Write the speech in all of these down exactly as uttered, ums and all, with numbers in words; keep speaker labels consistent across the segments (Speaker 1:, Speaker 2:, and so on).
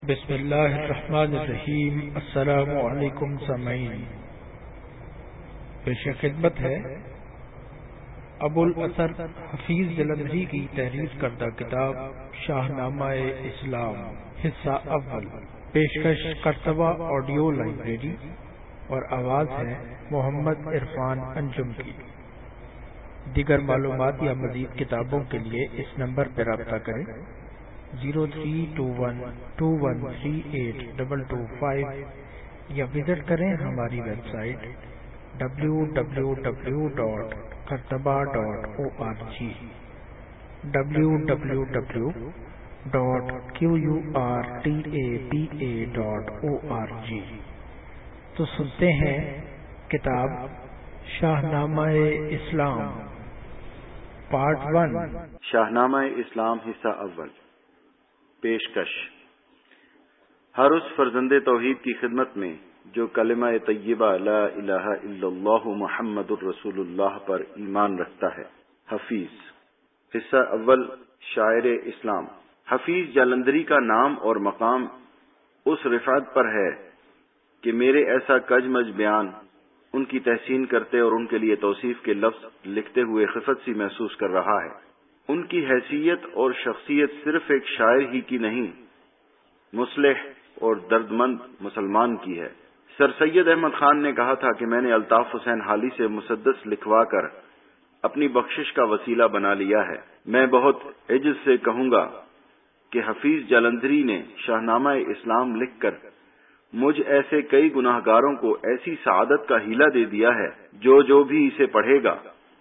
Speaker 1: بسم اللہ الرحمن الرحیم۔ السلام علیکم سامعین، پیش خدمت ہے ابو الاثر حفیظ جلندھری کی تحریر کردہ کتاب شاہ نامہ اسلام حصہ اول، پیشکش کرتبہ آڈیو لائبریری، اور آواز ہے محمد عرفان انجم کی۔ دیگر معلومات یا مزید کتابوں کے لیے اس نمبر پر رابطہ کریں zero three two one two one three eight double two five یا وزٹ کریں ہماری website W W W dot Qurtuba dot O R G W W W dot Q U R T A P A dot O R G. تو سنتے ہیں کتاب شاہ نامہ اسلام part one,
Speaker 2: شاہ نامہ اسلام حصہ اول، پیشکش۔ ہر اس فرزند توحید کی خدمت میں جو کلمہ طیبہ لا الہ الا اللہ محمد الرسول اللہ پر ایمان رکھتا ہے۔ حفیظ۔ حصہ اول، شاعر اسلام۔ حفیظ جالندھری کا نام اور مقام اس رفعت پر ہے کہ میرے ایسا کج مج بیان ان کی تحسین کرتے اور ان کے لیے توصیف کے لفظ لکھتے ہوئے خفت سی محسوس کر رہا ہے۔ ان کی حیثیت اور شخصیت صرف ایک شاعر ہی کی نہیں، مصلح اور درد مند مسلمان کی ہے۔ سر سید احمد خان نے کہا تھا کہ میں نے الطاف حسین حالی سے مسدس لکھوا کر اپنی بخشش کا وسیلہ بنا لیا ہے۔ میں بہت عجز سے کہوں گا کہ حفیظ جالندھری نے شاہ نامہ اسلام لکھ کر مجھ ایسے کئی گناہ گاروں کو ایسی سعادت کا ہیلہ دے دیا ہے، جو جو بھی اسے پڑھے گا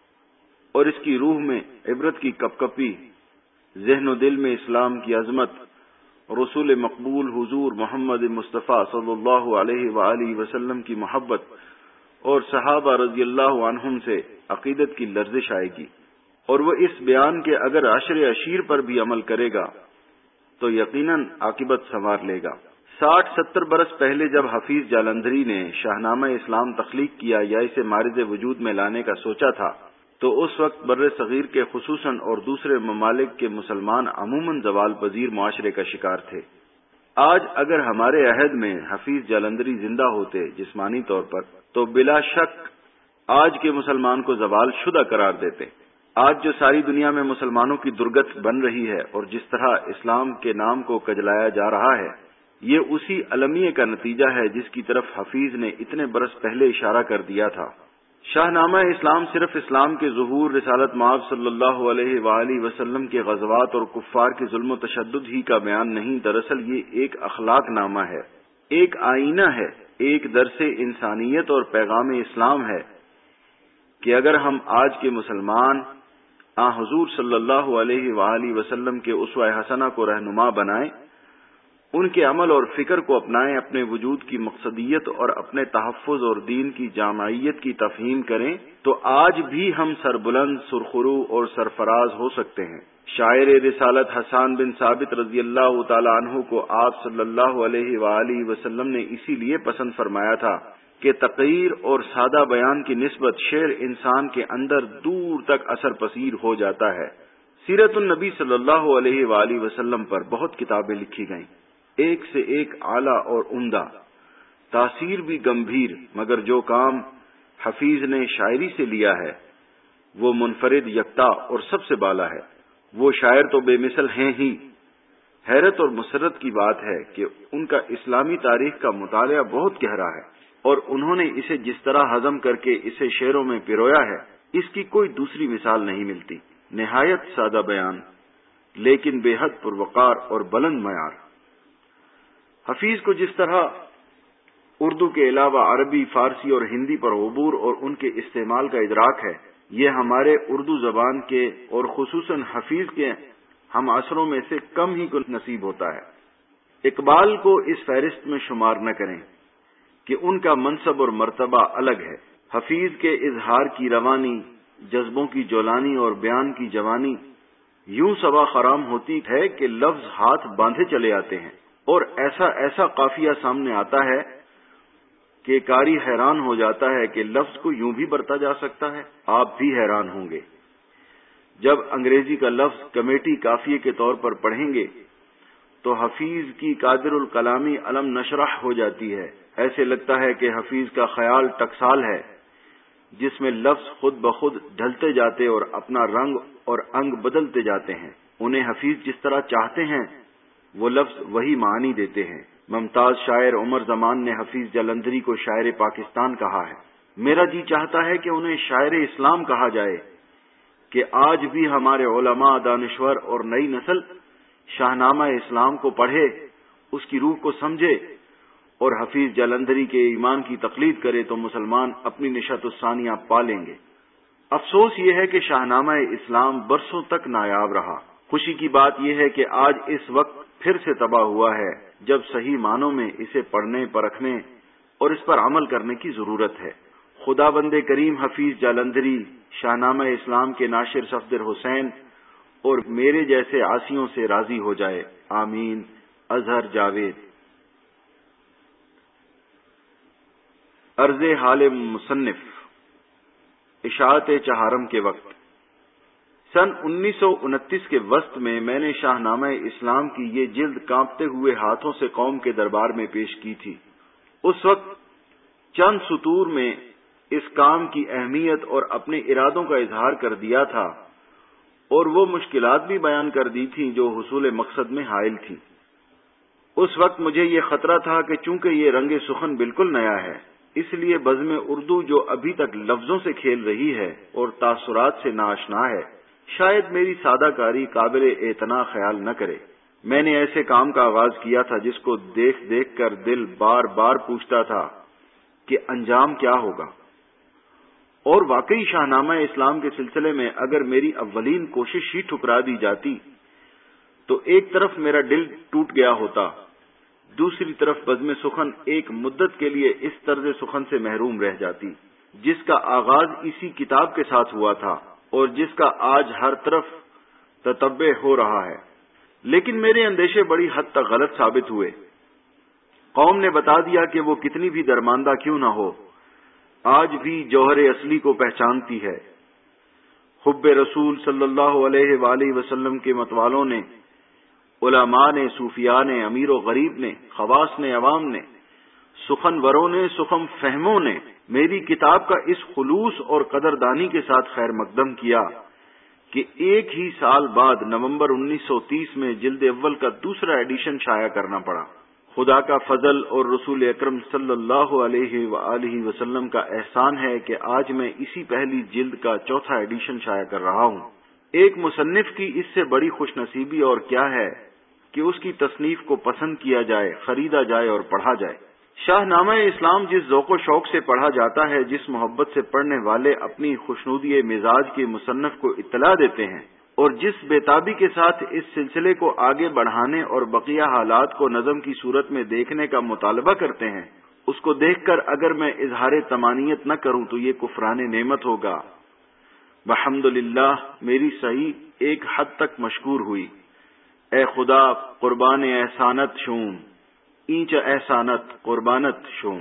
Speaker 2: اور اس کی روح میں عبرت کی کپ کپی، ذہن و دل میں اسلام کی عظمت، رسول مقبول حضور محمد مصطفیٰ صلی اللہ علیہ وآلہ وسلم کی محبت اور صحابہ رضی اللہ عنہم سے عقیدت کی لرزش آئے گی، اور وہ اس بیان کے اگر عشر عشیر پر بھی عمل کرے گا تو یقیناً عاقبت سنوار لے گا۔ ساٹھ ستر برس پہلے جب حفیظ جالندھری نے شاہ نامہ اسلام تخلیق کیا یا اسے مارد وجود میں لانے کا سوچا تھا تو اس وقت بر صغیر کے خصوصاً اور دوسرے ممالک کے مسلمان عموماً زوال پذیر معاشرے کا شکار تھے۔ آج اگر ہمارے عہد میں حفیظ جالندھری زندہ ہوتے جسمانی طور پر تو بلا شک آج کے مسلمان کو زوال شدہ قرار دیتے۔ آج جو ساری دنیا میں مسلمانوں کی درگت بن رہی ہے اور جس طرح اسلام کے نام کو کجلایا جا رہا ہے، یہ اسی المیہ کا نتیجہ ہے جس کی طرف حفیظ نے اتنے برس پہلے اشارہ کر دیا تھا۔ شاہ نامہ اسلام صرف اسلام کے ظہور، رسالت مآب صلی اللہ علیہ وآلہ وسلم کے غزوات اور کفار کے ظلم و تشدد ہی کا بیان نہیں، دراصل یہ ایک اخلاق نامہ ہے، ایک آئینہ ہے، ایک درس انسانیت اور پیغام اسلام ہے کہ اگر ہم آج کے مسلمان آن حضور صلی اللہ علیہ وآلہ وسلم کے اسوہ حسنہ کو رہنما بنائیں، ان کے عمل اور فکر کو اپنائیں، اپنے وجود کی مقصدیت اور اپنے تحفظ اور دین کی جامعیت کی تفہیم کریں تو آج بھی ہم سربلند، سرخرو اور سرفراز ہو سکتے ہیں۔ شاعر رسالت حسان بن ثابت رضی اللہ تعالی عنہ کو آپ صلی اللہ علیہ وآلہ وسلم نے اسی لیے پسند فرمایا تھا کہ تقریر اور سادہ بیان کی نسبت شعر انسان کے اندر دور تک اثر پذیر ہو جاتا ہے۔ سیرت النبی صلی اللہ علیہ وآلہ وسلم پر بہت کتابیں لکھی گئیں، ایک سے ایک اعلیٰ اور عمدہ، تاثیر بھی گمبھیر، مگر جو کام حفیظ نے شاعری سے لیا ہے وہ منفرد، یکتا اور سب سے بالا ہے۔ وہ شاعر تو بے مثل ہیں ہی۔ حیرت اور مسرت کی بات ہے کہ ان کا اسلامی تاریخ کا مطالعہ بہت گہرا ہے، اور انہوں نے اسے جس طرح ہضم کر کے اسے شعروں میں پرویا ہے، اس کی کوئی دوسری مثال نہیں ملتی۔ نہایت سادہ بیان لیکن بے حد پروقار اور بلند معیار۔ حفیظ کو جس طرح اردو کے علاوہ عربی، فارسی اور ہندی پر عبور اور ان کے استعمال کا ادراک ہے، یہ ہمارے اردو زبان کے اور خصوصاً حفیظ کے ہم عصروں میں سے کم ہی کو نصیب ہوتا ہے۔ اقبال کو اس فہرست میں شمار نہ کریں کہ ان کا منصب اور مرتبہ الگ ہے۔ حفیظ کے اظہار کی روانی، جذبوں کی جولانی اور بیان کی جوانی یوں صبا خرام ہوتی ہے کہ لفظ ہاتھ باندھے چلے آتے ہیں، اور ایسا ایسا قافیہ سامنے آتا ہے کہ قاری حیران ہو جاتا ہے کہ لفظ کو یوں بھی برتا جا سکتا ہے۔ آپ بھی حیران ہوں گے جب انگریزی کا لفظ کمیٹی قافیے کے طور پر پڑھیں گے تو حفیظ کی قادر الکلامی علم نشرح ہو جاتی ہے. ایسے لگتا ہے کہ حفیظ کا خیال ٹکسال ہے جس میں لفظ خود بخود ڈھلتے جاتے اور اپنا رنگ اور انگ بدلتے جاتے ہیں. انہیں حفیظ جس طرح چاہتے ہیں وہ لفظ وہی معنی دیتے ہیں. ممتاز شاعر عمر زمان نے حفیظ جلندھری کو شاعر پاکستان کہا ہے. میرا جی چاہتا ہے کہ انہیں شاعر اسلام کہا جائے کہ آج بھی ہمارے علماء، دانشور اور نئی نسل شاہنامہ اسلام کو پڑھے، اس کی روح کو سمجھے اور حفیظ جلندھری کے ایمان کی تقلید کرے تو مسلمان اپنی نشات الثانیہ پا لیں گے. افسوس یہ ہے کہ شاہنامہ اسلام برسوں تک نایاب رہا. خوشی کی بات یہ ہے کہ آج اس وقت پھر سے تباہ ہوا ہے جب صحیح معنوں میں اسے پڑھنے، پرکھنے اور اس پر عمل کرنے کی ضرورت ہے. خدا بند کریم حفیظ جلندھری، شاہنامہ اسلام کے ناشر صفدر حسین اور میرے جیسے عاصیوں سے راضی ہو جائے. آمین. اظہر جاوید. عرض حال مصنف. اشاعت چہارم کے وقت سن انیس سو انتیس کے وسط میں میں نے شاہنامہ اسلام کی یہ جلد کانپتے ہوئے ہاتھوں سے قوم کے دربار میں پیش کی تھی. اس وقت چند سطور میں اس کام کی اہمیت اور اپنے ارادوں کا اظہار کر دیا تھا اور وہ مشکلات بھی بیان کر دی تھیں جو حصول مقصد میں حائل تھیں. اس وقت مجھے یہ خطرہ تھا کہ چونکہ یہ رنگ سخن بالکل نیا ہے، اس لیے بزم اردو جو ابھی تک لفظوں سے کھیل رہی ہے اور تاثرات سے ناآشنا ہے، شاید میری سادہ کاری قابل اعتنا خیال نہ کرے. میں نے ایسے کام کا آغاز کیا تھا جس کو دیکھ دیکھ کر دل بار بار پوچھتا تھا کہ انجام کیا ہوگا. اور واقعی شاہنامہ اسلام کے سلسلے میں اگر میری اولین کوشش ہی ٹھکرا دی جاتی تو ایک طرف میرا دل ٹوٹ گیا ہوتا، دوسری طرف بزم سخن ایک مدت کے لیے اس طرز سخن سے محروم رہ جاتی جس کا آغاز اسی کتاب کے ساتھ ہوا تھا اور جس کا آج ہر طرف تتبع ہو رہا ہے. لیکن میرے اندیشے بڑی حد تک غلط ثابت ہوئے. قوم نے بتا دیا کہ وہ کتنی بھی درماندہ کیوں نہ ہو، آج بھی جوہر اصلی کو پہچانتی ہے. حب رسول صلی اللہ علیہ وآلہ وسلم کے متوالوں نے، علماء نے، صوفیاء نے، امیر و غریب نے، خواص نے، عوام نے، سخن وروں نے، سخن فہموں نے میری کتاب کا اس خلوص اور قدردانی کے ساتھ خیر مقدم کیا کہ ایک ہی سال بعد نومبر انیس سو تیس میں جلد اول کا دوسرا ایڈیشن شائع کرنا پڑا. خدا کا فضل اور رسول اکرم صلی اللہ علیہ وآلہ وسلم کا احسان ہے کہ آج میں اسی پہلی جلد کا چوتھا ایڈیشن شائع کر رہا ہوں. ایک مصنف کی اس سے بڑی خوش نصیبی اور کیا ہے کہ اس کی تصنیف کو پسند کیا جائے، خریدا جائے اور پڑھا جائے. شاہنامہ اسلام جس ذوق و شوق سے پڑھا جاتا ہے، جس محبت سے پڑھنے والے اپنی خوشنودی مزاج کے مصنف کو اطلاع دیتے ہیں اور جس بےتابی کے ساتھ اس سلسلے کو آگے بڑھانے اور بقیہ حالات کو نظم کی صورت میں دیکھنے کا مطالبہ کرتے ہیں، اس کو دیکھ کر اگر میں اظہار تمانیت نہ کروں تو یہ کفران نعمت ہوگا. الحمدللہ میری صحیح ایک حد تک مشکور ہوئی. اے خدا قربان احسانت شوم، اینچ احسانت قربانت شوم.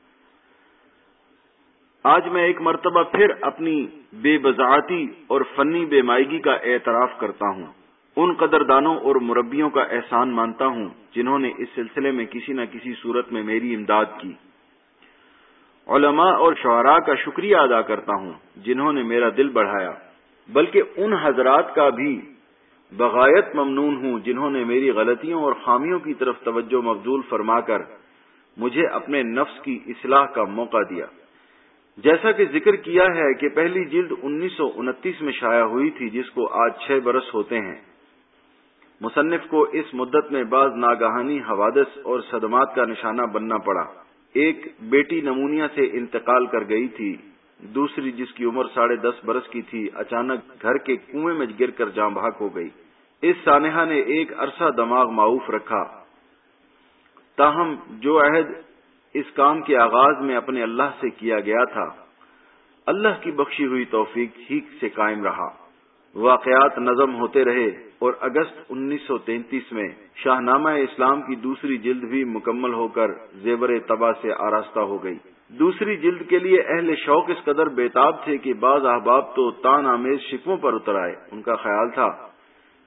Speaker 2: آج میں ایک مرتبہ پھر اپنی بے بضاعتی اور فنی بے مائگی کا اعتراف کرتا ہوں. ان قدردانوں اور مربیوں کا احسان مانتا ہوں جنہوں نے اس سلسلے میں کسی نہ کسی صورت میں میری امداد کی. علماء اور شعراء کا شکریہ ادا کرتا ہوں جنہوں نے میرا دل بڑھایا، بلکہ ان حضرات کا بھی بغایت ممنون ہوں جنہوں نے میری غلطیوں اور خامیوں کی طرف توجہ مبذول فرما کر مجھے اپنے نفس کی اصلاح کا موقع دیا. جیسا کہ ذکر کیا ہے کہ پہلی جلد انیس سو انتیس میں شائع ہوئی تھی جس کو آج چھ برس ہوتے ہیں. مصنف کو اس مدت میں بعض ناگہانی حوادث اور صدمات کا نشانہ بننا پڑا. ایک بیٹی نمونیا سے انتقال کر گئی تھی، دوسری جس کی عمر ساڑھے دس برس کی تھی اچانک گھر کے کنویں میں گر کر جاں بحق ہو گئی. اس سانحہ نے ایک عرصہ دماغ معوف رکھا، تاہم جو عہد اس کام کے آغاز میں اپنے اللہ سے کیا گیا تھا اللہ کی بخشی ہوئی توفیق ہی سے قائم رہا. واقعات نظم ہوتے رہے اور اگست انیس سو تینتیس میں شاہنامہ اسلام کی دوسری جلد بھی مکمل ہو کر زیور طبع سے آراستہ ہو گئی. دوسری جلد کے لیے اہل شوق اس قدر بےتاب تھے کہ بعض احباب تو تان آمیز شکووں پر اتر آئے. ان کا خیال تھا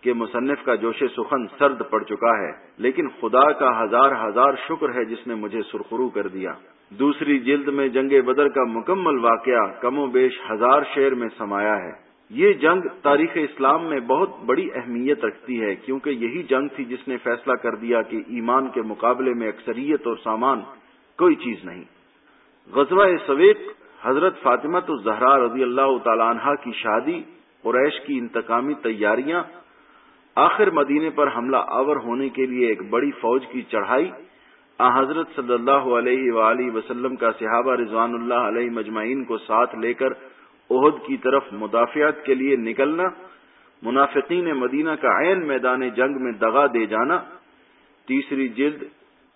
Speaker 2: کہ مصنف کا جوش سخن سرد پڑ چکا ہے، لیکن خدا کا ہزار ہزار شکر ہے جس نے مجھے سرخرو کر دیا۔ دوسری جلد میں جنگ بدر کا مکمل واقعہ کم و بیش ہزار شعر میں سمایا ہے۔ یہ جنگ تاریخ اسلام میں بہت بڑی اہمیت رکھتی ہے، کیونکہ یہی جنگ تھی جس نے فیصلہ کر دیا کہ ایمان کے مقابلے میں اکثریت اور سامان کوئی چیز نہیں۔ غزوہ سویق، حضرت فاطمہ الزہرا رضی اللہ تعالی عنہا کی شادی، قریش کی انتقامی تیاریاں، آخر مدینے پر حملہ آور ہونے کے لیے ایک بڑی فوج کی چڑھائی، آن حضرت صلی اللہ علیہ وآلہ وسلم کا صحابہ رضوان اللہ علیہ مجمعین کو ساتھ لے کر احد کی طرف مدافعت کے لیے نکلنا، منافقین مدینہ کا عین میدان جنگ میں دغا دے جانا۔ تیسری جلد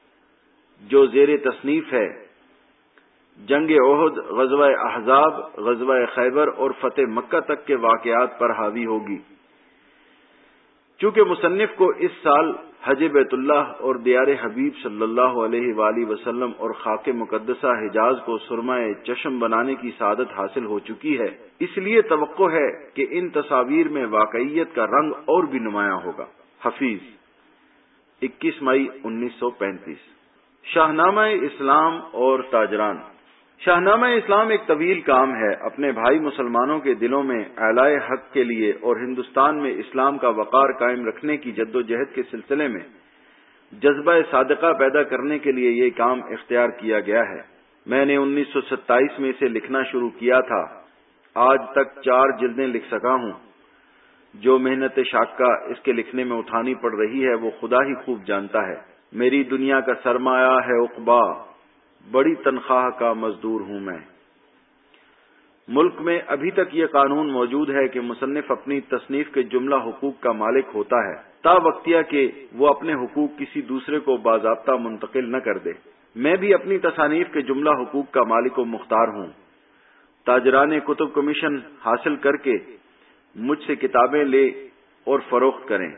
Speaker 2: جو زیر تصنیف ہے، جنگ احد، غزوہ احزاب، غزوہ خیبر اور فتح مکہ تک کے واقعات پر حاوی ہوگی۔ چونکہ مصنف کو اس سال حج بیت اللہ اور دیار حبیب صلی اللہ علیہ وآلہ وسلم اور خاک مقدسہ حجاز کو سرمائے چشم بنانے کی سعادت حاصل ہو چکی ہے، اس لیے توقع ہے کہ ان تصاویر میں واقعیت کا رنگ اور بھی نمایاں ہوگا۔ حفیظ، اکیس مئی انیس سو پینتیس۔ شاہنامہ اسلام اور تاجران۔ شاہنامہ اسلام ایک طویل کام ہے۔ اپنے بھائی مسلمانوں کے دلوں میں اعلاء حق کے لیے اور ہندوستان میں اسلام کا وقار قائم رکھنے کی جد و جہد کے سلسلے میں جذبہ صادقہ پیدا کرنے کے لیے یہ کام اختیار کیا گیا ہے۔ میں نے انیس سو ستائیس میں اسے لکھنا شروع کیا تھا، آج تک چار جلدیں لکھ سکا ہوں۔ جو محنت شاقہ اس کے لکھنے میں اٹھانی پڑ رہی ہے وہ خدا ہی خوب جانتا ہے۔ میری دنیا کا سرمایہ ہے عقبا، بڑی تنخواہ کا مزدور ہوں میں۔ ملک میں ابھی تک یہ قانون موجود ہے کہ مصنف اپنی تصنیف کے جملہ حقوق کا مالک ہوتا ہے، تا وقتیہ کہ وہ اپنے حقوق کسی دوسرے کو باضابطہ منتقل نہ کر دے۔ میں بھی اپنی تصانیف کے جملہ حقوق کا مالک و مختار ہوں۔ تاجران کتب کمیشن حاصل کر کے مجھ سے کتابیں لے اور فروخت کریں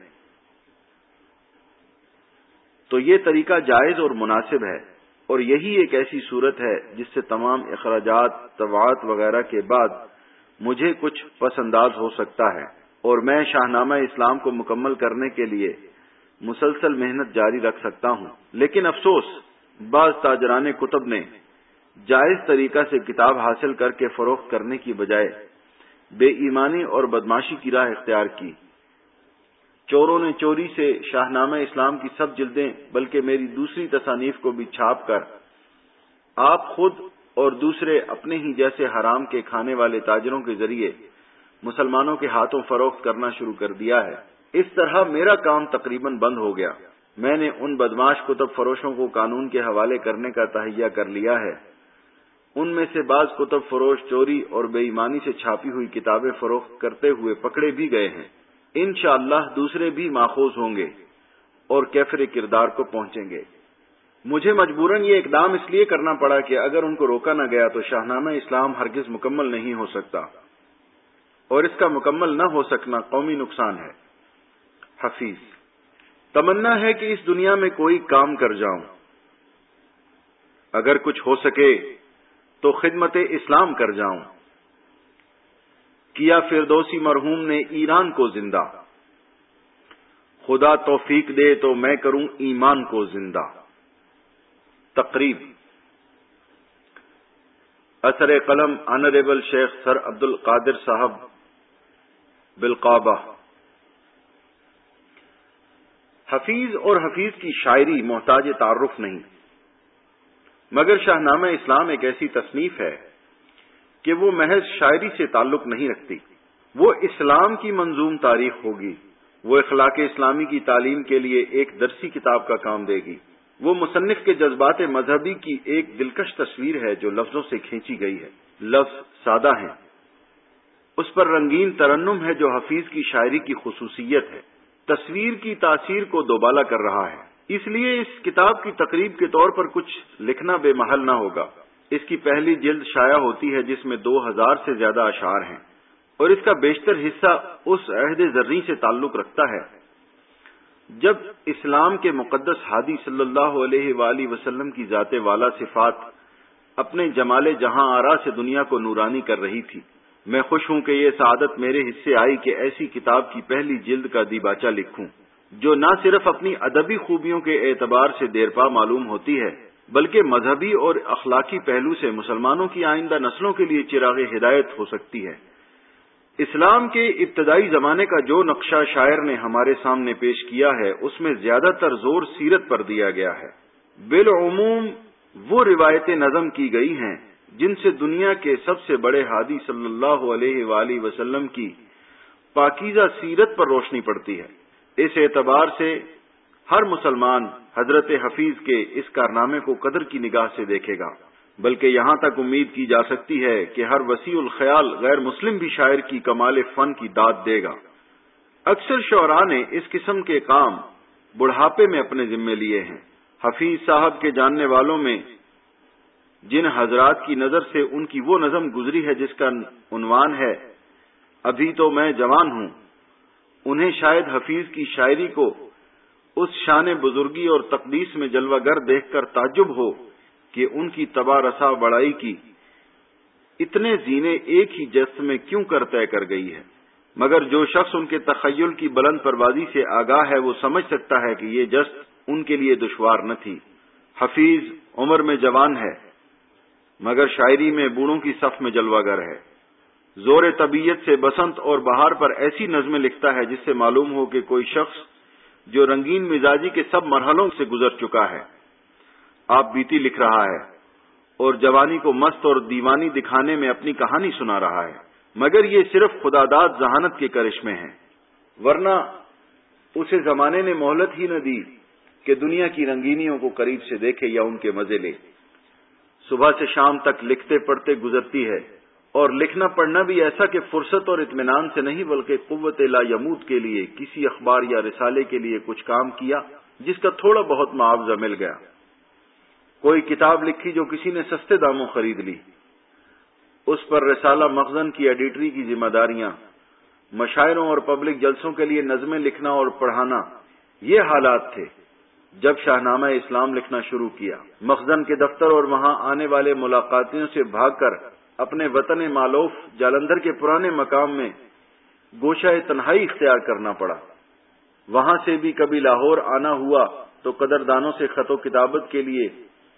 Speaker 2: تو یہ طریقہ جائز اور مناسب ہے، اور یہی ایک ایسی صورت ہے جس سے تمام اخراجات، طباعت وغیرہ کے بعد مجھے کچھ پس انداز ہو سکتا ہے، اور میں شاہنامہ اسلام کو مکمل کرنے کے لیے مسلسل محنت جاری رکھ سکتا ہوں۔ لیکن افسوس، بعض تاجران کتب نے جائز طریقہ سے کتاب حاصل کر کے فروخت کرنے کی بجائے بے ایمانی اور بدماشی کی راہ اختیار کی۔ چوروں نے چوری سے شاہنامہ اسلام کی سب جلدیں بلکہ میری دوسری تصانیف کو بھی چھاپ کر آپ خود اور دوسرے اپنے ہی جیسے حرام کے کھانے والے تاجروں کے ذریعے مسلمانوں کے ہاتھوں فروخت کرنا شروع کر دیا ہے۔ اس طرح میرا کام تقریباً بند ہو گیا۔ میں نے ان بدماش کتب فروشوں کو قانون کے حوالے کرنے کا تہیہ کر لیا ہے۔ ان میں سے بعض کتب فروش چوری اور بے ایمانی سے چھاپی ہوئی کتابیں فروخت کرتے ہوئے پکڑے بھی گئے ہیں۔ انشاءاللہ دوسرے بھی ماخوذ ہوں گے اور کیفر کردار کو پہنچیں گے۔ مجھے مجبوراً یہ اقدام اس لیے کرنا پڑا کہ اگر ان کو روکا نہ گیا تو شاہنامہ اسلام ہرگز مکمل نہیں ہو سکتا، اور اس کا مکمل نہ ہو سکنا قومی نقصان ہے۔ حفیظ، تمنا ہے کہ اس دنیا میں کوئی کام کر جاؤں، اگر کچھ ہو سکے تو خدمت اسلام کر جاؤں۔ کیا فردوسی مرحوم نے ایران کو زندہ، خدا توفیق دے تو میں کروں ایمان کو زندہ۔ تقریب، اثر قلم آنریبل شیخ سر عبد القادر صاحب بالقابہ۔ حفیظ اور حفیظ کی شاعری محتاج تعارف نہیں، مگر شاہنامہ اسلام ایک ایسی تصنیف ہے کہ وہ محض شاعری سے تعلق نہیں رکھتی، وہ اسلام کی منظوم تاریخ ہوگی، وہ اخلاق اسلامی کی تعلیم کے لیے ایک درسی کتاب کا کام دے گی، وہ مصنف کے جذبات مذہبی کی ایک دلکش تصویر ہے جو لفظوں سے کھینچی گئی ہے۔ لفظ سادہ ہیں، اس پر رنگین ترنم ہے جو حفیظ کی شاعری کی خصوصیت ہے، تصویر کی تاثیر کو دوبالا کر رہا ہے۔ اس لیے اس کتاب کی تقریب کے طور پر کچھ لکھنا بے محل نہ ہوگا۔ اس کی پہلی جلد شائع ہوتی ہے جس میں دو ہزار سے زیادہ اشعار ہیں، اور اس کا بیشتر حصہ اس عہد زرعی سے تعلق رکھتا ہے جب اسلام کے مقدس ہادی صلی اللہ علیہ وآلہ وسلم کی ذات والا صفات اپنے جمال جہاں آرا سے دنیا کو نورانی کر رہی تھی۔ میں خوش ہوں کہ یہ سعادت میرے حصے آئی کہ ایسی کتاب کی پہلی جلد کا دیباچہ لکھوں جو نہ صرف اپنی ادبی خوبیوں کے اعتبار سے دیرپا معلوم ہوتی ہے بلکہ مذہبی اور اخلاقی پہلو سے مسلمانوں کی آئندہ نسلوں کے لیے چراغ ہدایت ہو سکتی ہے۔ اسلام کے ابتدائی زمانے کا جو نقشہ شاعر نے ہمارے سامنے پیش کیا ہے اس میں زیادہ تر زور سیرت پر دیا گیا ہے۔ بالعموم وہ روایتیں نظم کی گئی ہیں جن سے دنیا کے سب سے بڑے ہادی صلی اللہ علیہ وآلہ وسلم کی پاکیزہ سیرت پر روشنی پڑتی ہے۔ اس اعتبار سے ہر مسلمان حضرت حفیظ کے اس کارنامے کو قدر کی نگاہ سے دیکھے گا، بلکہ یہاں تک امید کی جا سکتی ہے کہ ہر وسیع الخیال غیر مسلم بھی شاعر کی کمال فن کی داد دے گا۔ اکثر شعراء نے اس قسم کے کام بڑھاپے میں اپنے ذمے لیے ہیں۔ حفیظ صاحب کے جاننے والوں میں جن حضرات کی نظر سے ان کی وہ نظم گزری ہے جس کا عنوان ہے ابھی تو میں جوان ہوں، انہیں شاید حفیظ کی شاعری کو اس شان بزرگی اور تقدیس میں جلوہ گر دیکھ کر تعجب ہو کہ ان کی تباہ رسا بڑائی کی اتنے زینے ایک ہی جست میں کیوں کر طے کر گئی ہے، مگر جو شخص ان کے تخیل کی بلند پروازی سے آگاہ ہے وہ سمجھ سکتا ہے کہ یہ جست ان کے لیے دشوار نہ تھی۔ حفیظ عمر میں جوان ہے مگر شاعری میں بوڑھوں کی صف میں جلوہ گر ہے۔ زور طبیعت سے بسنت اور بہار پر ایسی نظمیں لکھتا ہے جس سے معلوم ہو کہ کوئی شخص جو رنگین مزاجی کے سب مرحلوں سے گزر چکا ہے آپ بیتی لکھ رہا ہے اور جوانی کو مست اور دیوانی دکھانے میں اپنی کہانی سنا رہا ہے، مگر یہ صرف خداداد ذہانت کے کرشمے ہیں، ورنہ اسے زمانے نے مہلت ہی نہ دی کہ دنیا کی رنگینیوں کو قریب سے دیکھے یا ان کے مزے لے۔ صبح سے شام تک لکھتے پڑھتے گزرتی ہے، اور لکھنا پڑھنا بھی ایسا کہ فرصت اور اطمینان سے نہیں بلکہ قوت لا یموت کے لیے کسی اخبار یا رسالے کے لیے کچھ کام کیا جس کا تھوڑا بہت معاوضہ مل گیا، کوئی کتاب لکھی جو کسی نے سستے داموں خرید لی، اس پر رسالہ مخزن کی ایڈیٹری کی ذمہ داریاں، مشاعروں اور پبلک جلسوں کے لیے نظمیں لکھنا اور پڑھانا، یہ حالات تھے جب شاہنامہ اسلام لکھنا شروع کیا۔ مخزن کے دفتر اور وہاں آنے والے ملاقاتیوں سے بھاگ کر اپنے وطن مالوف جالندھر کے پرانے مقام میں گوشہ تنہائی اختیار کرنا پڑا۔ وہاں سے بھی کبھی لاہور آنا ہوا تو قدردانوں سے خط و کتابت کے لیے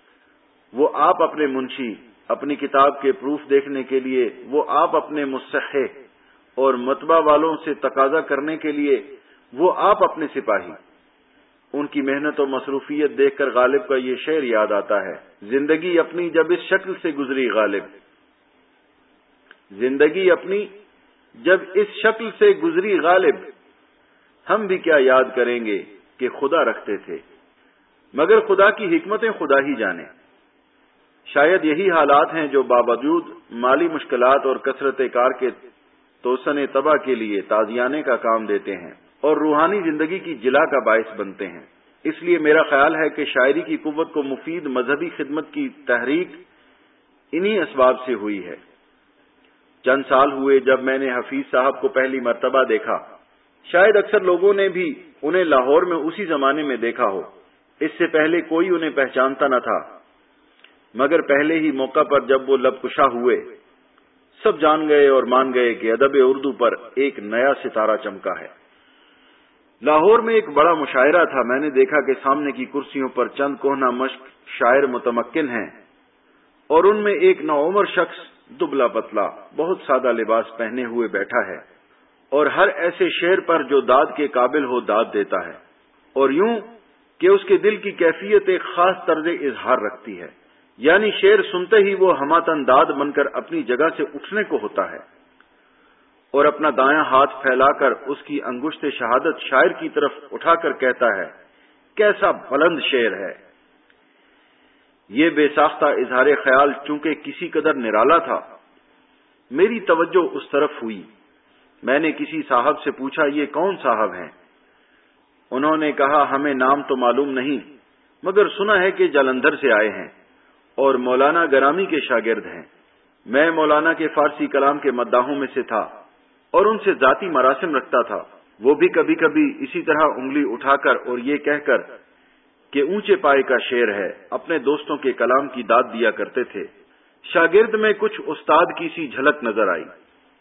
Speaker 2: وہ آپ اپنے منشی، اپنی کتاب کے پروف دیکھنے کے لیے وہ آپ اپنے مصحح، اور مطبع والوں سے تقاضا کرنے کے لیے وہ آپ اپنے سپاہی۔ ان کی محنت و مصروفیت دیکھ کر غالب کا یہ شعر یاد آتا ہے، زندگی اپنی جب اس شکل سے گزری غالب، زندگی اپنی جب اس شکل سے گزری غالب، ہم بھی کیا یاد کریں گے کہ خدا رکھتے تھے، مگر خدا کی حکمتیں خدا ہی جانے۔ شاید یہی حالات ہیں جو باوجود مالی مشکلات اور کثرت کار کے توسن تباہ کے لیے تازیانے کا کام دیتے ہیں اور روحانی زندگی کی جلا کا باعث بنتے ہیں۔ اس لیے میرا خیال ہے کہ شاعری کی قوت کو مفید مذہبی خدمت کی تحریک انہی اسباب سے ہوئی ہے۔ چند سال ہوئے جب میں نے حفیظ صاحب کو پہلی مرتبہ دیکھا، شاید اکثر لوگوں نے بھی انہیں لاہور میں اسی زمانے میں دیکھا ہو، اس سے پہلے کوئی انہیں پہچانتا نہ تھا، مگر پہلے ہی موقع پر جب وہ لب کشا ہوئے سب جان گئے اور مان گئے کہ ادب اردو پر ایک نیا ستارہ چمکا ہے۔ لاہور میں ایک بڑا مشاعرہ تھا، میں نے دیکھا کہ سامنے کی کرسیوں پر چند کوہنہ مشق شاعر متمکن ہیں اور ان میں ایک نوعمر شخص دبلا پتلا بہت سادہ لباس پہنے ہوئے بیٹھا ہے اور ہر ایسے شعر پر جو داد کے قابل ہو داد دیتا ہے، اور یوں کہ اس کے دل کی کیفیت ایک خاص طرز اظہار رکھتی ہے، یعنی شعر سنتے ہی وہ ہماتن داد بن کر اپنی جگہ سے اٹھنے کو ہوتا ہے اور اپنا دایاں ہاتھ پھیلا کر اس کی انگشت شہادت شاعر کی طرف اٹھا کر کہتا ہے، کیسا بلند شعر ہے۔ یہ بے ساختہ اظہار خیال چونکہ کسی قدر نرالا تھا، میری توجہ اس طرف ہوئی۔ میں نے کسی صاحب سے پوچھا، یہ کون صاحب ہیں؟ انہوں نے کہا، ہمیں نام تو معلوم نہیں مگر سنا ہے کہ جالندھر سے آئے ہیں اور مولانا گرامی کے شاگرد ہیں۔ میں مولانا کے فارسی کلام کے مداحوں میں سے تھا اور ان سے ذاتی مراسم رکھتا تھا۔ وہ بھی کبھی کبھی اسی طرح انگلی اٹھا کر اور یہ کہہ کر کہ اونچے پائے کا شعر ہے اپنے دوستوں کے کلام کی داد دیا کرتے تھے۔ شاگرد میں کچھ استاد کی سی جھلک نظر آئی۔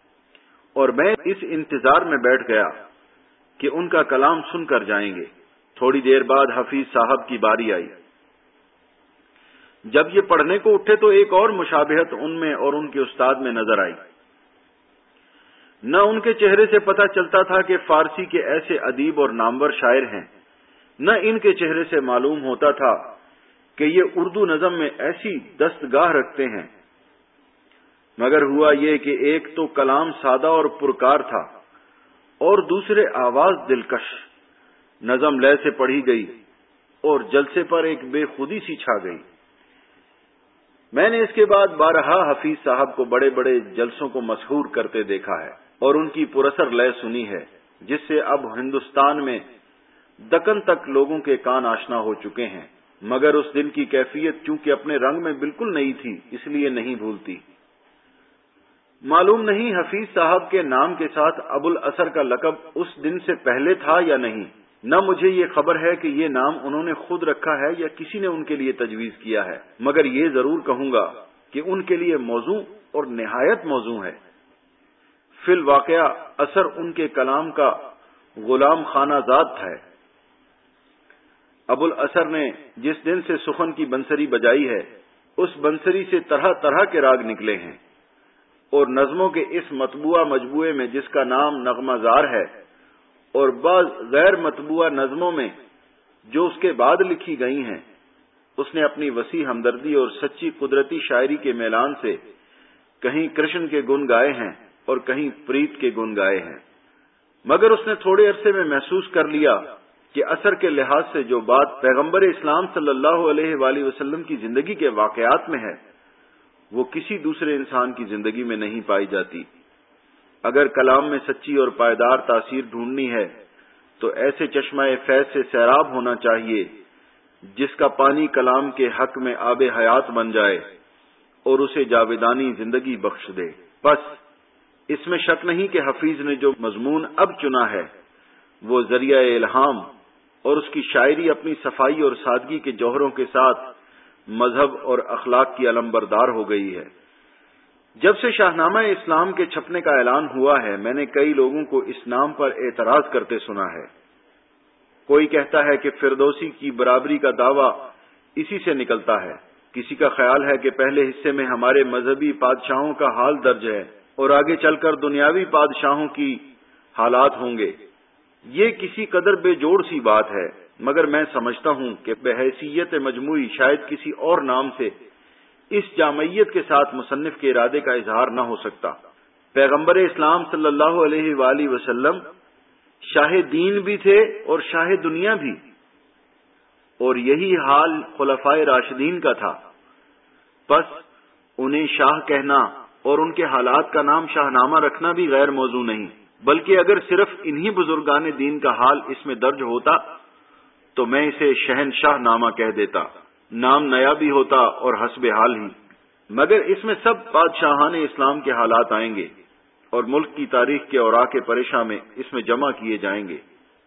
Speaker 2: اور میں اس انتظار میں بیٹھ گیا کہ ان کا کلام سن کر جائیں گے۔ تھوڑی دیر بعد حفیظ صاحب کی باری آئی۔ جب یہ پڑھنے کو اٹھے تو ایک اور مشابہت ان میں اور ان کے استاد میں نظر آئی۔ نہ ان کے چہرے سے پتہ چلتا تھا کہ فارسی کے ایسے ادیب اور نامور شاعر ہیں، نہ ان کے چہرے سے معلوم ہوتا تھا کہ یہ اردو نظم میں ایسی دستگاہ رکھتے ہیں، مگر ہوا یہ کہ ایک تو کلام سادہ اور پرکار تھا اور دوسرے آواز دلکش۔ نظم لے سے پڑھی گئی اور جلسے پر ایک بے خودی سی چھا گئی۔ میں نے اس کے بعد بارہا حفیظ صاحب کو بڑے بڑے جلسوں کو مسحور کرتے دیکھا ہے اور ان کی پراثر لے سنی ہے، جس سے اب ہندوستان میں دکن تک لوگوں کے کان آشنا ہو چکے ہیں، مگر اس دن کی کیفیت چونکہ اپنے رنگ میں بالکل نئی تھی، اس لیے نہیں بھولتی۔ معلوم نہیں حفیظ صاحب کے نام کے ساتھ ابو الاثر کا لقب اس دن سے پہلے تھا یا نہیں، نہ مجھے یہ خبر ہے کہ یہ نام انہوں نے خود رکھا ہے یا کسی نے ان کے لیے تجویز کیا ہے، مگر یہ ضرور کہوں گا کہ ان کے لیے موزوں اور نہایت موزوں ہے۔ فی الواقعہ اثر ان کے کلام کا غلام خانہ زاد ہے۔ ابو الاثر نے جس دن سے سخن کی بنسری بجائی ہے، اس بنسری سے طرح طرح کے راگ نکلے ہیں، اور نظموں کے اس مطبوعہ مجموعے میں جس کا نام نغمہ زار ہے، اور بعض غیر مطبوعہ نظموں میں جو اس کے بعد لکھی گئی ہیں، اس نے اپنی وسیع ہمدردی اور سچی قدرتی شاعری کے میلان سے کہیں کرشن کے گن گائے ہیں اور کہیں پریت کے گن گائے ہیں، مگر اس نے تھوڑے عرصے میں محسوس کر لیا کہ اثر کے لحاظ سے جو بات پیغمبر اسلام صلی اللہ علیہ وآلہ وسلم کی زندگی کے واقعات میں ہے، وہ کسی دوسرے انسان کی زندگی میں نہیں پائی جاتی۔ اگر کلام میں سچی اور پائیدار تاثیر ڈھونڈنی ہے تو ایسے چشمہ فیض سے سیراب ہونا چاہیے جس کا پانی کلام کے حق میں آب حیات بن جائے اور اسے جاویدانی زندگی بخش دے۔ بس اس میں شک نہیں کہ حفیظ نے جو مضمون اب چنا ہے وہ ذریعہ الہام، اور اس کی شاعری اپنی صفائی اور سادگی کے جوہروں کے ساتھ مذہب اور اخلاق کی علمبردار ہو گئی ہے۔ جب سے شاہنامہ اسلام کے چھپنے کا اعلان ہوا ہے، میں نے کئی لوگوں کو اس نام پر اعتراض کرتے سنا ہے۔ کوئی کہتا ہے کہ فردوسی کی برابری کا دعویٰ اسی سے نکلتا ہے، کسی کا خیال ہے کہ پہلے حصے میں ہمارے مذہبی بادشاہوں کا حال درج ہے اور آگے چل کر دنیاوی بادشاہوں کی حالات ہوں گے۔ یہ کسی قدر بے جوڑ سی بات ہے، مگر میں سمجھتا ہوں کہ بحیثیت مجموعی شاید کسی اور نام سے اس جامعیت کے ساتھ مصنف کے ارادے کا اظہار نہ ہو سکتا۔ پیغمبر اسلام صلی اللہ علیہ وآلہ وسلم شاہ دین بھی تھے اور شاہ دنیا بھی، اور یہی حال خلفائے راشدین کا تھا۔ بس انہیں شاہ کہنا اور ان کے حالات کا نام شاہنامہ رکھنا بھی غیر موضوع نہیں، بلکہ اگر صرف انہی بزرگان دین کا حال اس میں درج ہوتا تو میں اسے شہنشاہ نامہ کہہ دیتا، نام نیا بھی ہوتا اور حسب حال ہی، مگر اس میں سب بادشاہان اسلام کے حالات آئیں گے اور ملک کی تاریخ کے اوراق پریشاں میں اس میں جمع کیے جائیں گے۔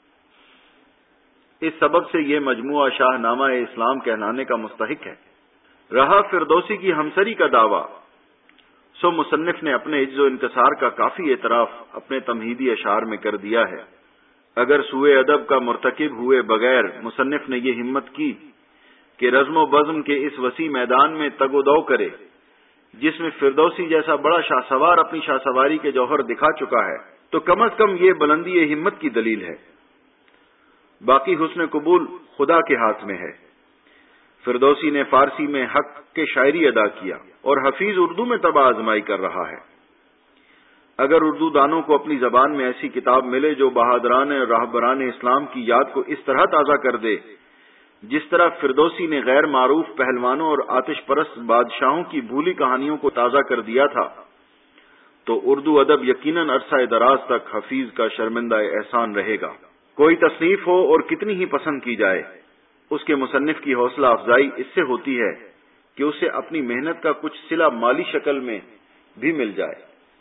Speaker 2: اس سبب سے یہ مجموعہ شاہ نامہ اسلام کہلانے کا مستحق ہے۔ رہا فردوسی کی ہمسری کا دعویٰ، سو مصنف نے اپنے عجز و انکسار کا کافی اعتراف اپنے تمہیدی اشعار میں کر دیا ہے۔ اگر سوء ادب کا مرتکب ہوئے بغیر مصنف نے یہ ہمت کی کہ رزم و بزم کے اس وسیع میدان میں تگ و دو کرے جس میں فردوسی جیسا بڑا شاہ سوار اپنی شاہ سواری کے جوہر دکھا چکا ہے، تو کم از کم یہ بلندی ہمت کی دلیل ہے۔ باقی حسن قبول خدا کے ہاتھ میں ہے۔ فردوسی نے فارسی میں حق کے شاعری ادا کیا اور حفیظ اردو میں طبع آزمائی کر رہا ہے۔ اگر اردو دانوں کو اپنی زبان میں ایسی کتاب ملے جو بہادران اور راہبران اسلام کی یاد کو اس طرح تازہ کر دے جس طرح فردوسی نے غیر معروف پہلوانوں اور آتش پرست بادشاہوں کی بھولی کہانیوں کو تازہ کر دیا تھا، تو اردو ادب یقیناً عرصہ دراز تک حفیظ کا شرمندہ احسان رہے گا۔ کوئی تصنیف ہو اور کتنی ہی پسند کی جائے، اس کے مصنف کی حوصلہ افزائی اس سے ہوتی ہے کہ اسے اپنی محنت کا کچھ صلہ مالی شکل میں بھی مل جائے۔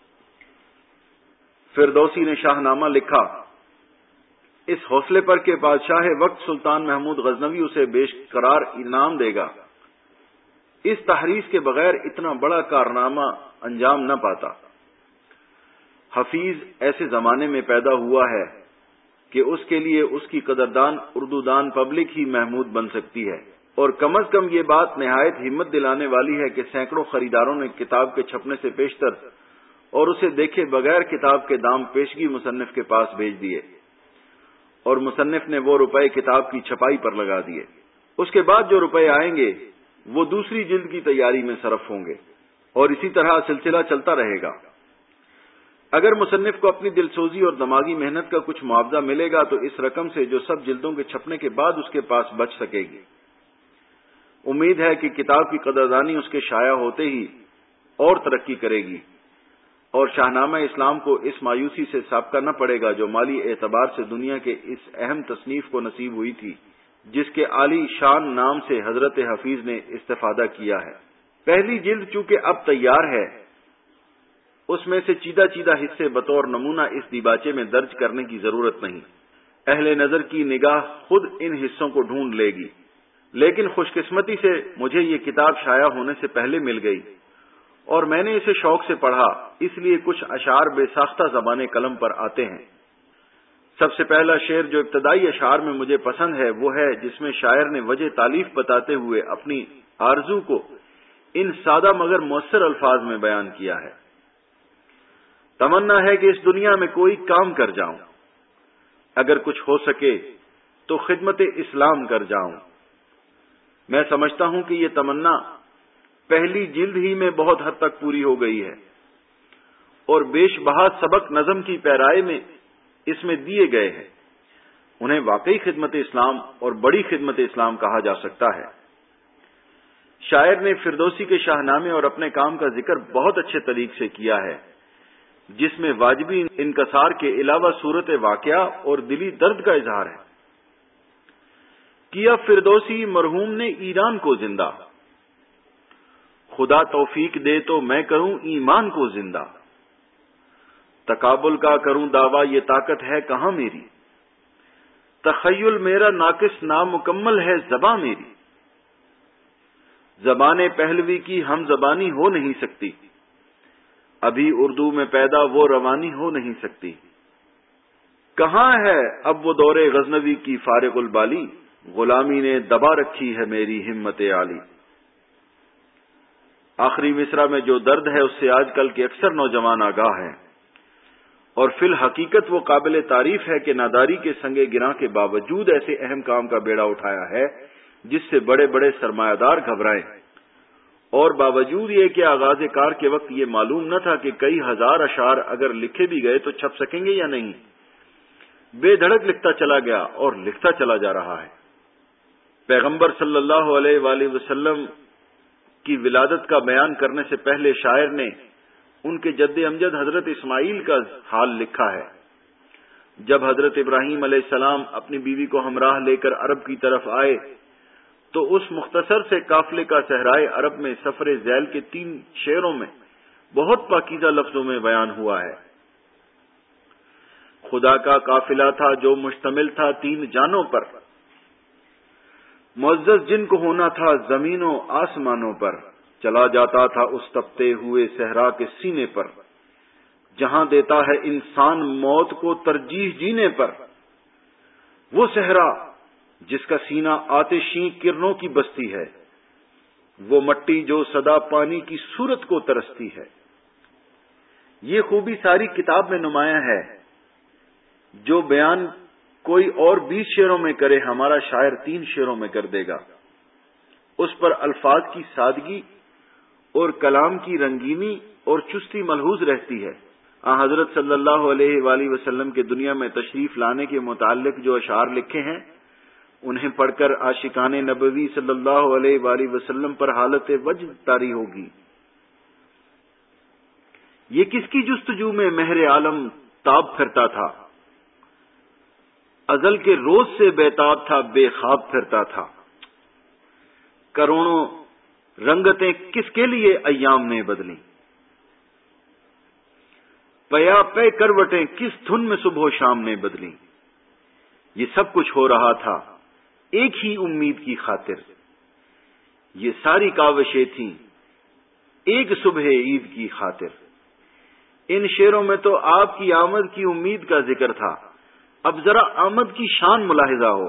Speaker 2: فردوسی نے شاہ نامہ لکھا اس حوصلے پر کہ بادشاہ وقت سلطان محمود غزنوی اسے بیش قرار انعام دے گا۔ اس تحریص کے بغیر اتنا بڑا کارنامہ انجام نہ پاتا۔ حفیظ ایسے زمانے میں پیدا ہوا ہے کہ اس کے لیے اس کی قدردان اردو دان پبلک ہی محمود بن سکتی ہے، اور کم از کم یہ بات نہایت ہمت دلانے والی ہے کہ سینکڑوں خریداروں نے کتاب کے چھپنے سے پیشتر اور اسے دیکھے بغیر کتاب کے دام پیشگی مصنف کے پاس بھیج دیے، اور مصنف نے وہ روپے کتاب کی چھپائی پر لگا دیے۔ اس کے بعد جو روپے آئیں گے وہ دوسری جلد کی تیاری میں صرف ہوں گے، اور اسی طرح سلسلہ چلتا رہے گا۔ اگر مصنف کو اپنی دلسوزی اور دماغی محنت کا کچھ معاوضہ ملے گا تو اس رقم سے جو سب جلدوں کے چھپنے کے بعد اس کے پاس بچ سکے گی۔ امید ہے کہ کتاب کی قدردانی اس کے شائع ہوتے ہی اور ترقی کرے گی، اور شاہنامہ اسلام کو اس مایوسی سے سابقہ نہ پڑے گا جو مالی اعتبار سے دنیا کے اس اہم تصنیف کو نصیب ہوئی تھی جس کے عالی شان نام سے حضرت حفیظ نے استفادہ کیا ہے۔ پہلی جلد چونکہ اب تیار ہے، اس میں سے چیدہ چیدہ حصے بطور نمونہ اس دیباچے میں درج کرنے کی ضرورت نہیں۔ اہل نظر کی نگاہ خود ان حصوں کو ڈھونڈ لے گی، لیکن خوش قسمتی سے مجھے یہ کتاب شائع ہونے سے پہلے مل گئی اور میں نے اسے شوق سے پڑھا، اس لیے کچھ اشعار بے ساختہ زبان قلم پر آتے ہیں۔ سب سے پہلا شعر جو ابتدائی اشعار میں مجھے پسند ہے وہ ہے جس میں شاعر نے وجہ تالیف بتاتے ہوئے اپنی آرزو کو ان سادہ مگر مؤثر الفاظ میں بیان کیا ہے۔ تمنا ہے کہ اس دنیا میں کوئی کام کر جاؤں، اگر کچھ ہو سکے تو خدمت اسلام کر جاؤں۔ میں سمجھتا ہوں کہ یہ تمنا پہلی جلد ہی میں بہت حد تک پوری ہو گئی ہے، اور بیش بہا سبق نظم کی پیرائی میں اس میں دیے گئے ہیں، انہیں واقعی خدمت اسلام اور بڑی خدمت اسلام کہا جا سکتا ہے۔ شاعر نے فردوسی کے شاہنامے اور اپنے کام کا ذکر بہت اچھے طریق سے کیا ہے، جس میں واجبی انکسار کے علاوہ صورت واقعہ اور دلی درد کا اظہار ہے۔ کیا فردوسی مرحوم نے ایران کو زندہ، خدا توفیق دے تو میں کروں ایمان کو زندہ، تقابل کا کروں دعویٰ یہ طاقت ہے کہاں میری، تخیل میرا ناقص نامکمل ہے زباں میری، زبان پہلوی کی ہم زبانی ہو نہیں سکتی، ابھی اردو میں پیدا وہ روانی ہو نہیں سکتی، کہاں ہے اب وہ دور غزنوی کی فارغ البالی، غلامی نے دبا رکھی ہے میری ہمت عالی۔ آخری مصرع میں جو درد ہے اس سے آج کل کے اکثر نوجوان آگاہ ہیں، اور فی الحقیقت وہ قابل تعریف ہے کہ ناداری کے سنگ گراں کے باوجود ایسے اہم کام کا بیڑا اٹھایا ہے جس سے بڑے بڑے سرمایہ دار گھبرائیں، اور باوجود یہ کہ آغاز کار کے وقت یہ معلوم نہ تھا کہ کئی ہزار اشعار اگر لکھے بھی گئے تو چھپ سکیں گے یا نہیں، بے دھڑک لکھتا چلا گیا اور لکھتا چلا جا رہا ہے۔ پیغمبر صلی اللہ علیہ وآلہ وسلم کی ولادت کا بیان کرنے سے پہلے شاعر نے ان کے جد امجد حضرت اسماعیل کا حال لکھا ہے۔ جب حضرت ابراہیم علیہ السلام اپنی بیوی کو ہمراہ لے کر عرب کی طرف آئے تو اس مختصر سے قافلے کا صحرائے عرب میں سفر ذیل کے تین شعروں میں بہت پاکیزہ لفظوں میں بیان ہوا ہے۔ خدا کا قافلہ تھا جو مشتمل تھا تین جانوں پر، معزز جن کو ہونا تھا زمینوں آسمانوں پر، چلا جاتا تھا اس تپتے ہوئے صحرا کے سینے پر، جہاں دیتا ہے انسان موت کو ترجیح جینے پر، وہ صحرا جس کا سینہ آتشیں کرنوں کی بستی ہے، وہ مٹی جو سدا پانی کی صورت کو ترستی ہے۔ یہ خوبی ساری کتاب میں نمایاں ہے، جو بیان کوئی اور بیس شعروں میں کرے ہمارا شاعر تین شعروں میں کر دے گا۔ اس پر الفاظ کی سادگی اور کلام کی رنگینی اور چستی ملحوظ رہتی ہے۔ آن حضرت صلی اللہ علیہ وآلہ وسلم کے دنیا میں تشریف لانے کے متعلق جو اشعار لکھے ہیں انہیں پڑھ کر عاشقان نبوی صلی اللہ علیہ وآلہ وسلم پر حالت وجد طاری ہوگی۔ یہ کس کی جستجو میں مہر عالم تاب پھرتا تھا، ازل کے روز سے بےتاب تھا بے خواب پھرتا تھا، کروڑوں رنگتیں کس کے لیے ایام نے بدلی، پیا پے کروٹیں کس دھن میں صبح و شام نے بدلی۔ یہ سب کچھ ہو رہا تھا ایک ہی امید کی خاطر، یہ ساری کاوشیں تھیں ایک صبح عید کی خاطر۔ ان شعروں میں تو آپ کی آمد کی امید کا ذکر تھا، اب ذرا آمد کی شان ملاحظہ ہو۔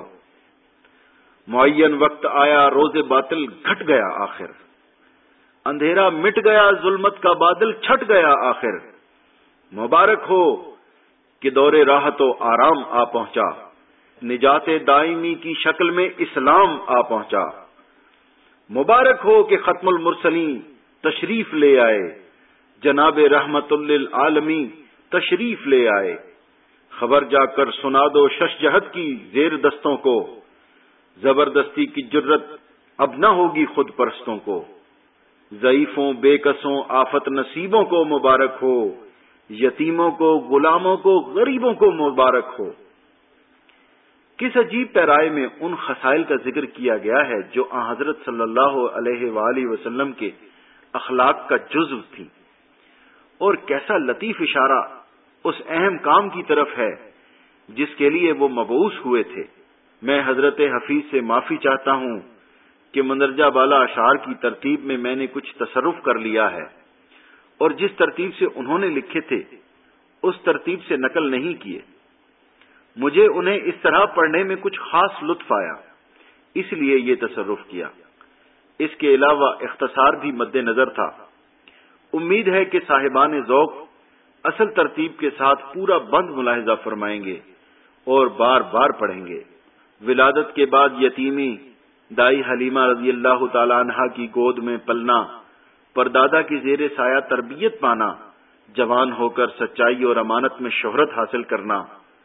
Speaker 2: معین وقت آیا روز باطل گھٹ گیا آخر، اندھیرا مٹ گیا ظلمت کا بادل چھٹ گیا آخر۔ مبارک ہو کہ دور راحت و آرام آ پہنچا، نجات دائمی کی شکل میں اسلام آ پہنچا۔ مبارک ہو کہ ختم المرسلین تشریف لے آئے، جناب رحمت للعالمین تشریف لے آئے۔ خبر جا کر سنا دو شش جہت کی زیر دستوں کو، زبردستی کی جرت اب نہ ہوگی خود پرستوں کو۔ ضعیفوں بے کسوں آفت نصیبوں کو مبارک ہو، یتیموں کو غلاموں کو غریبوں کو مبارک ہو۔ کس عجیب پیرائے میں ان خصائل کا ذکر کیا گیا ہے جو آن حضرت صلی اللہ علیہ وآلہ وسلم کے اخلاق کا جزو تھی، اور کیسا لطیف اشارہ اس اہم کام کی طرف ہے جس کے لیے وہ مبعوث ہوئے تھے۔ میں حضرت حفیظ سے معافی چاہتا ہوں کہ مندرجہ بالا اشعار کی ترتیب میں میں نے کچھ تصرف کر لیا ہے، اور جس ترتیب سے انہوں نے لکھے تھے اس ترتیب سے نقل نہیں کیے۔ مجھے انہیں اس طرح پڑھنے میں کچھ خاص لطف آیا، اس لیے یہ تصرف کیا۔ اس کے علاوہ اختصار بھی مد نظر تھا۔ امید ہے کہ صاحبان ذوق اصل ترتیب کے ساتھ پورا بند ملاحظہ فرمائیں گے اور بار بار پڑھیں گے۔ ولادت کے بعد یتیمی، دائی حلیمہ رضی اللہ تعالی عنہا کی گود میں پلنا، پردادا کی زیر سایہ تربیت پانا، جوان ہو کر سچائی اور امانت میں شہرت حاصل کرنا،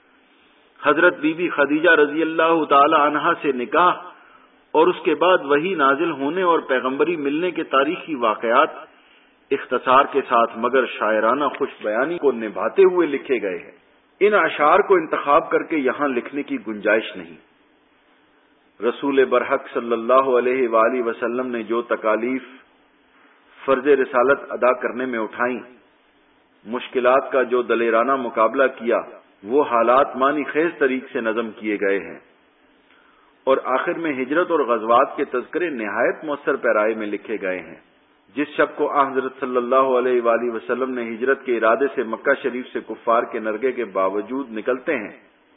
Speaker 2: حضرت بی بی خدیجہ رضی اللہ تعالی عنہا سے نکاح اور اس کے بعد وحی نازل ہونے اور پیغمبری ملنے کے تاریخی واقعات اختصار کے ساتھ مگر شاعرانہ خوش بیانی کو نبھاتے ہوئے لکھے گئے ہیں۔ ان اشعار کو انتخاب کر کے یہاں لکھنے کی گنجائش نہیں۔ رسول برحق صلی اللہ علیہ وآلہ وسلم نے جو تکالیف فرض رسالت ادا کرنے میں اٹھائیں، مشکلات کا جو دلیرانہ مقابلہ کیا، وہ حالات معنی خیز طریق سے نظم کیے گئے ہیں، اور آخر میں ہجرت اور غزوات کے تذکرے نہایت مؤثر پیرائے میں لکھے گئے ہیں۔ جس شب کو آن حضرت صلی اللہ علیہ وآلہ وسلم نے ہجرت کے ارادے سے مکہ شریف سے کفار کے نرغے کے باوجود نکلتے ہیں،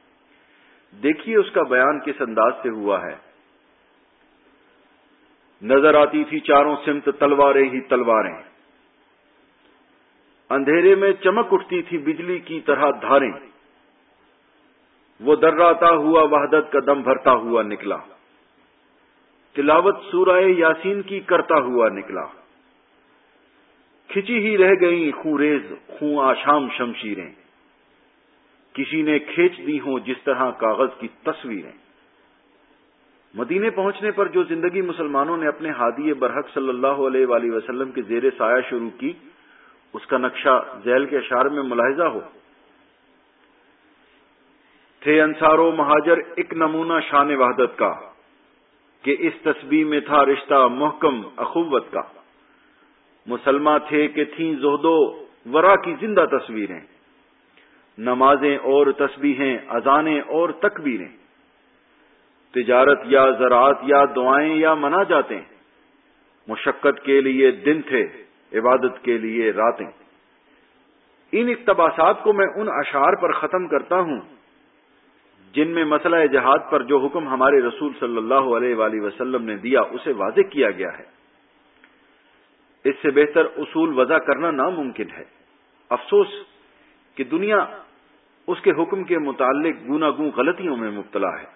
Speaker 2: دیکھیے اس کا بیان کس انداز سے ہوا ہے۔ نظر آتی تھی چاروں سمت تلواریں ہی تلواریں، اندھیرے میں چمک اٹھتی تھی بجلی کی طرح دھاریں، وہ دراتا ہوا وحدت کا دم بھرتا ہوا نکلا، تلاوت سورہ یاسین کی کرتا ہوا نکلا، کھچی ہی رہ گئیں خوریز خوں آشام شمشیریں، کسی نے کھینچ دی ہوں جس طرح کاغذ کی تصویریں۔ مدینے پہنچنے پر جو زندگی مسلمانوں نے اپنے ہادی برحق صلی اللہ علیہ وآلہ وسلم کے زیر سایہ شروع کی، اس کا نقشہ ذیل کے اشعار میں ملاحظہ ہو۔ تھے انصار و مہاجر ایک نمونہ شان وحدت کا، کہ اس تسبیح میں تھا رشتہ محکم اخوت کا، مسلمہ تھے کہ تھیں زہد و ورا کی زندہ تصویریں، نمازیں اور تسبیحیں، اذانیں اور تکبیریں، تجارت یا زراعت یا دعائیں یا مناجاتیں، مشقت کے لیے دن تھے، عبادت کے لیے راتیں۔ ان اقتباسات کو میں ان اشعار پر ختم کرتا ہوں جن میں مسئلہ جہاد پر جو حکم ہمارے رسول صلی اللہ علیہ وآلہ وسلم نے دیا اسے واضح کیا گیا ہے۔ اس سے بہتر اصول وضع کرنا ناممکن ہے۔ افسوس کہ دنیا اس کے حکم کے متعلق گوناگوں غلطیوں میں مبتلا ہے۔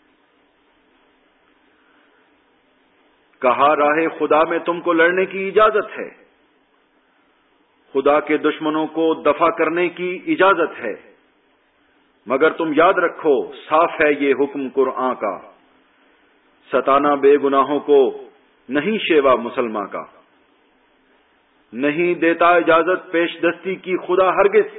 Speaker 2: کہا راہ خدا میں تم کو لڑنے کی اجازت ہے، خدا کے دشمنوں کو دفع کرنے کی اجازت ہے، مگر تم یاد رکھو صاف ہے یہ حکم قرآن کا، ستانا بے گناہوں کو نہیں شیوا مسلماں کا، نہیں دیتا اجازت پیش دستی کی خدا ہرگز،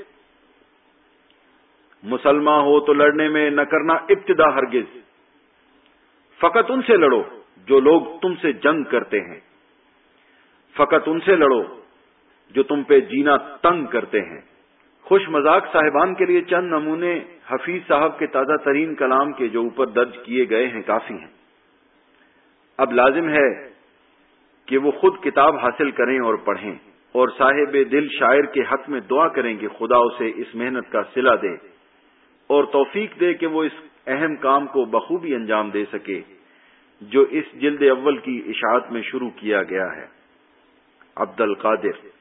Speaker 2: مسلمان ہو تو لڑنے میں نہ کرنا ابتدا ہرگز، فقط ان سے لڑو جو لوگ تم سے جنگ کرتے ہیں، فقط ان سے لڑو جو تم پہ جینا تنگ کرتے ہیں۔ خوش مذاق صاحبان کے لیے چند نمونے حفیظ صاحب کے تازہ ترین کلام کے جو اوپر درج کیے گئے ہیں کافی ہیں۔ اب لازم ہے کہ وہ خود کتاب حاصل کریں اور پڑھیں اور صاحب دل شاعر کے حق میں دعا کریں کہ خدا اسے اس محنت کا صلہ دے اور توفیق دے کہ وہ اس اہم کام کو بخوبی انجام دے سکے جو اس جلد اول کی اشاعت میں شروع کیا گیا ہے۔ عبد القادر۔